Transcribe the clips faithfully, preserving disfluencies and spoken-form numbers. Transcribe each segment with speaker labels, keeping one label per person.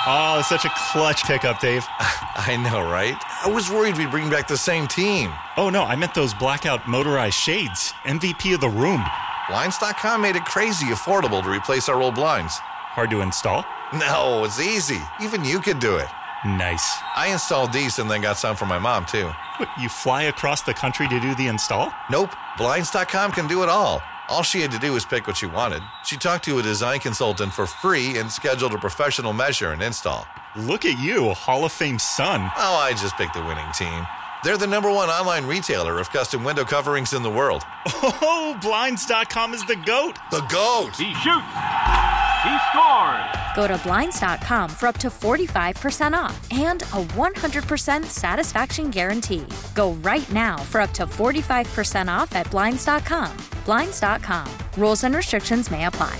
Speaker 1: Oh, such a clutch pickup, Dave.
Speaker 2: I know, right? I was worried we'd bring back the same team.
Speaker 1: Oh, no, I meant those blackout motorized shades. M V P of the room.
Speaker 2: Blinds dot com made it crazy affordable to replace our old blinds.
Speaker 1: Hard to install?
Speaker 2: No, it's easy. Even you could do it.
Speaker 1: Nice.
Speaker 2: I installed these and then got some for my mom, too.
Speaker 1: What, you fly across the country to do the install?
Speaker 2: Nope. Blinds dot com can do it all. All she had to do was pick what she wanted. She talked to a design consultant for free and scheduled a professional measure and install.
Speaker 1: Look at you, a Hall of Fame son.
Speaker 2: Oh, I just picked the winning team. They're the number one online retailer of custom window coverings in the world.
Speaker 1: Oh, Blinds dot com is the GOAT.
Speaker 2: The GOAT!
Speaker 3: He shoots! He scores!
Speaker 4: Go to Blinds dot com for up to forty-five percent off and a one hundred percent satisfaction guarantee. Go right now for up to forty-five percent off at Blinds dot com. Blinds dot com. Rules and restrictions may apply.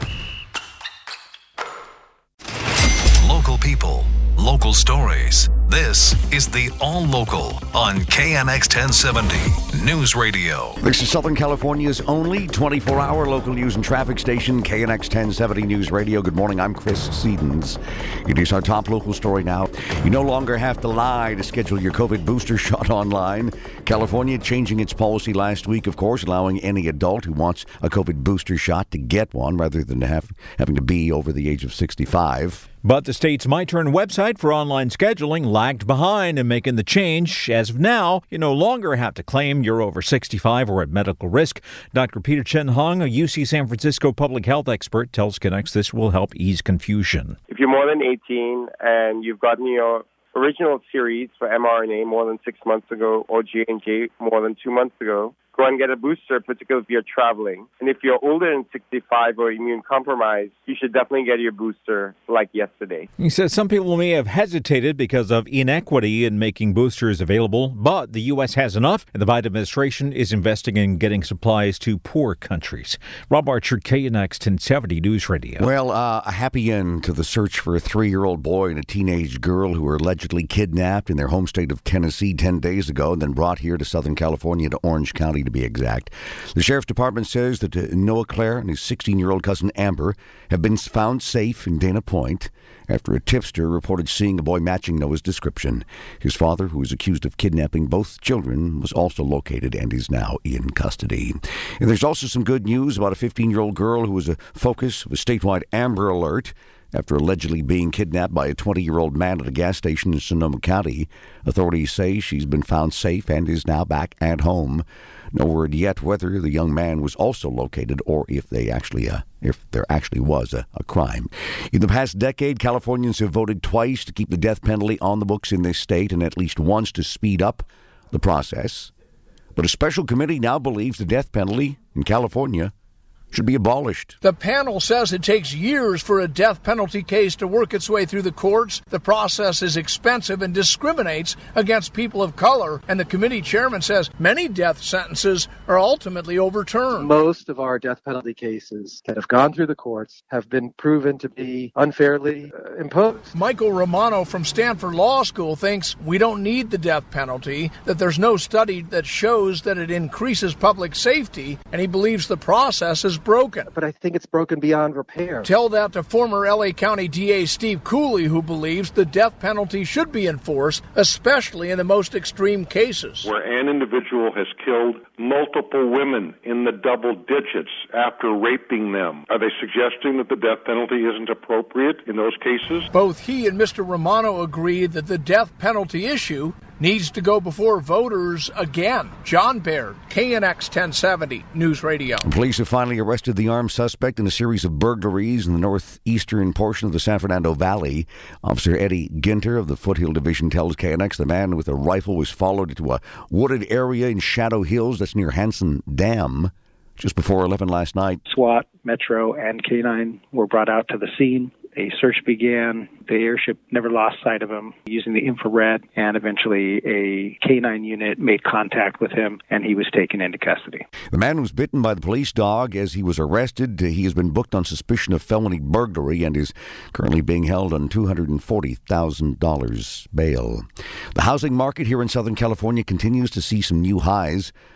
Speaker 5: Local people, local stories. This is the All Local on K N X ten seventy News Radio.
Speaker 6: This is Southern California's only twenty-four hour local news and traffic station, K N X ten seventy News Radio. Good morning, I'm Chris Sedens. It is our top local story now. You no longer have to lie to schedule your COVID booster shot online. California changing its policy last week, of course, allowing any adult who wants a COVID booster shot to get one rather than have, having to be over the age of sixty-five.
Speaker 7: But the state's My Turn website for online scheduling lagged behind in making the change. As of now, you no longer have to claim you're over sixty-five or at medical risk. Doctor Peter Chen Hung, a U C San Francisco public health expert, tells Connects this will help ease confusion.
Speaker 8: If you're more than eighteen and you've gotten your original series for mRNA more than six months ago or J and J more than two months ago, go and get a booster, particularly if you're traveling. And if you're older than sixty-five or immune compromised, you should definitely get your booster like yesterday.
Speaker 7: He says some people may have hesitated because of inequity in making boosters available, but the U S has enough, and the Biden administration is investing in getting supplies to poor countries. Rob Archer, K N X ten seventy News Radio.
Speaker 6: Well, uh, a happy end to the search for a three-year-old boy and a teenage girl who were allegedly kidnapped in their home state of Tennessee ten days ago and then brought here to Southern California, to Orange County to be exact. The Sheriff's Department says that uh, Noah Claire and his sixteen-year-old cousin Amber have been found safe in Dana Point after a tipster reported seeing a boy matching Noah's description. His father, who is accused of kidnapping both children, was also located and is now in custody. And there's also some good news about a fifteen-year-old girl who was a focus of a statewide Amber Alert after allegedly being kidnapped by a twenty-year-old man at a gas station in Sonoma County. Authorities say she's been found safe and is now back at home. No word yet whether the young man was also located or if they actually, uh, if there actually was a, a crime. In the past decade, Californians have voted twice to keep the death penalty on the books in this state and at least once to speed up the process. But a special committee now believes the death penalty in California should be abolished.
Speaker 9: The panel says it takes years for a death penalty case to work its way through the courts. The process is expensive and discriminates against people of color. And the committee chairman says many death sentences are ultimately overturned.
Speaker 10: Most of our death penalty cases that have gone through the courts have been proven to be unfairly uh, imposed.
Speaker 9: Michael Romano from Stanford Law School thinks we don't need the death penalty, that there's no study that shows that it increases public safety, and he believes the process is broken.
Speaker 10: But I think it's broken beyond repair.
Speaker 9: Tell that to former L A County D A Steve Cooley, who believes the death penalty should be enforced, especially in the most extreme cases.
Speaker 11: Where an individual has killed multiple women in the double digits after raping them. Are they suggesting that the death penalty isn't appropriate in those cases?
Speaker 9: Both he and Mister Romano agree that the death penalty issue needs to go before voters again. John Baird, K N X ten seventy News Radio.
Speaker 6: Police have finally arrested the armed suspect in a series of burglaries in the northeastern portion of the San Fernando Valley. Officer Eddie Ginter of the Foothill Division tells K N X the man with a rifle was followed into a wooded area in Shadow Hills that's near Hanson Dam just before eleven last night.
Speaker 12: SWAT, Metro, and K nine were brought out to the scene. A search began. The airship never lost sight of him using the infrared, and eventually a K nine unit made contact with him, and he was taken into custody.
Speaker 6: The man was bitten by the police dog as he was arrested. He has been booked on suspicion of felony burglary and is currently being held on two hundred forty thousand dollars bail. The housing market here in Southern California continues to see some new highs.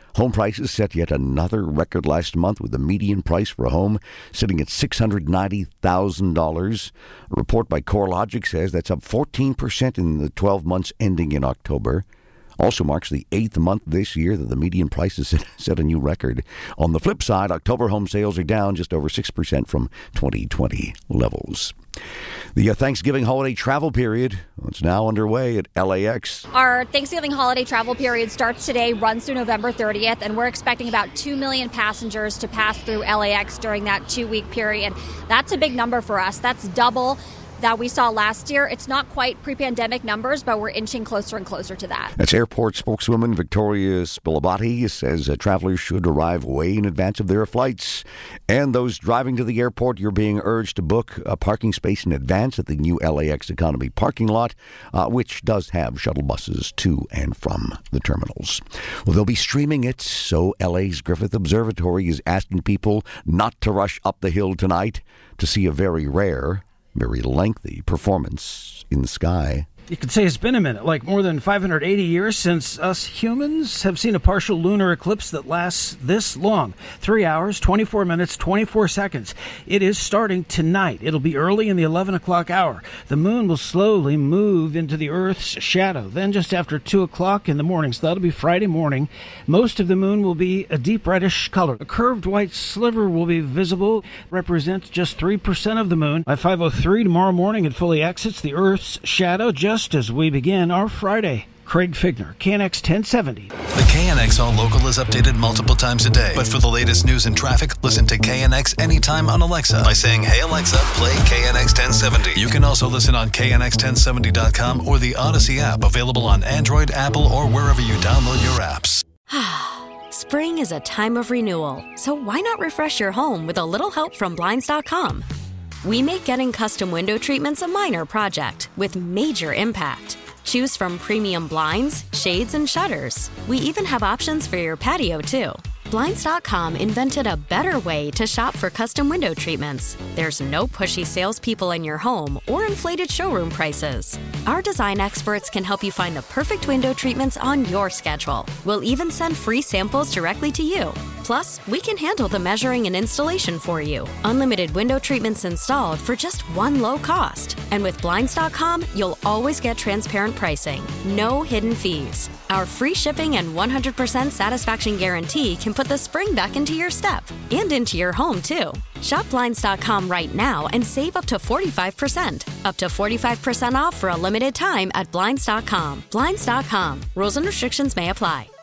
Speaker 6: Home prices set yet another record last month with the median price for a home sitting at six hundred ninety thousand dollars. A report by CoreLogic says that's up fourteen percent in the twelve months ending in October. Also marks the eighth month this year that the median price has set a new record. On the flip side, October home sales are down just over six percent from twenty twenty levels. The uh, Thanksgiving holiday travel period is now underway at L A X.
Speaker 13: Our Thanksgiving holiday travel period starts today, runs through November thirtieth, and we're expecting about two million passengers to pass through L A X during that two-week period. That's a big number for us. That's double that we saw last year. It's not quite pre-pandemic numbers, but we're inching closer and closer to that.
Speaker 6: That's airport spokeswoman Victoria Spilabati says uh, travelers should arrive way in advance of their flights. And those driving to the airport, you're being urged to book a parking space in advance at the new L A X Economy parking lot, uh, which does have shuttle buses to and from the terminals. Well, they'll be streaming it, so L A's Griffith Observatory is asking people not to rush up the hill tonight to see a very rare, very lengthy performance in the sky.
Speaker 14: You could say it's been a minute, like more than five hundred eighty years since us humans have seen a partial lunar eclipse that lasts this long. Three hours, twenty-four minutes, twenty-four seconds. It is starting tonight. It'll be early in the eleven o'clock hour. The moon will slowly move into the Earth's shadow. Then just after two o'clock in the morning, so that'll be Friday morning, most of the moon will be a deep reddish color. A curved white sliver will be visible, represents just three percent of the moon. By five oh three tomorrow morning, it fully exits the Earth's shadow, just Just as we begin our Friday. Craig Figner, K N X ten seventy.
Speaker 5: The K N X All Local is updated multiple times a day. But for the latest news and traffic, listen to K N X anytime on Alexa by saying, "Hey Alexa, play K N X ten seventy." You can also listen on K N X ten seventy dot com or the Odyssey app, available on Android, Apple, or wherever you download your apps.
Speaker 4: Spring is a time of renewal, so why not refresh your home with a little help from Blinds dot com? We make getting custom window treatments a minor project with major impact. Choose from premium blinds, shades, and shutters. We even have options for your patio, too. Blinds dot com invented a better way to shop for custom window treatments. There's no pushy salespeople in your home or inflated showroom prices. Our design experts can help you find the perfect window treatments on your schedule. We'll even send free samples directly to you. Plus, we can handle the measuring and installation for you. Unlimited window treatments installed for just one low cost. And with Blinds dot com, you'll always get transparent pricing. No hidden fees. Our free shipping and one hundred percent satisfaction guarantee can put the spring back into your step and into your home, too. Shop Blinds dot com right now and save up to forty-five percent. Up to forty-five percent off for a limited time at Blinds dot com. Blinds dot com. Rules and restrictions may apply.